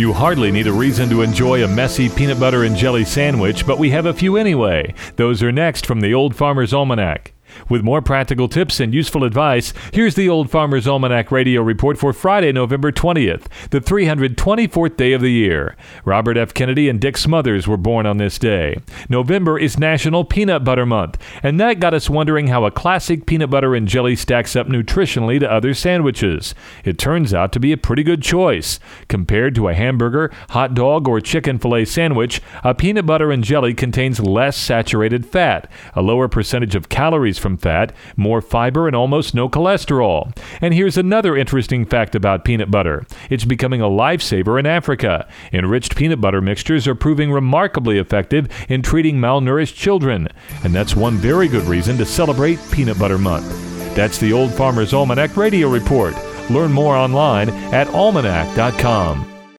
You hardly need a reason to enjoy a messy peanut butter and jelly sandwich, but we have a few anyway. Those are next from the Old Farmer's Almanac. With more practical tips and useful advice, here's the Old Farmer's Almanac radio report for Friday, November 20th, the 324th day of the year. Robert F. Kennedy and Dick Smothers were born on this day. November is National Peanut Butter Month, and that got us wondering how a classic peanut butter and jelly stacks up nutritionally to other sandwiches. It turns out to be a pretty good choice. Compared to a hamburger, hot dog, or chicken filet sandwich, a peanut butter and jelly contains less saturated fat, a lower percentage of calories from fat, more fiber, and almost no cholesterol. And here's another interesting fact about peanut butter. It's becoming a lifesaver in Africa. Enriched peanut butter mixtures are proving remarkably effective in treating malnourished children. And that's one very good reason to celebrate Peanut Butter Month. That's the Old Farmer's Almanac Radio Report. Learn more online at almanac.com.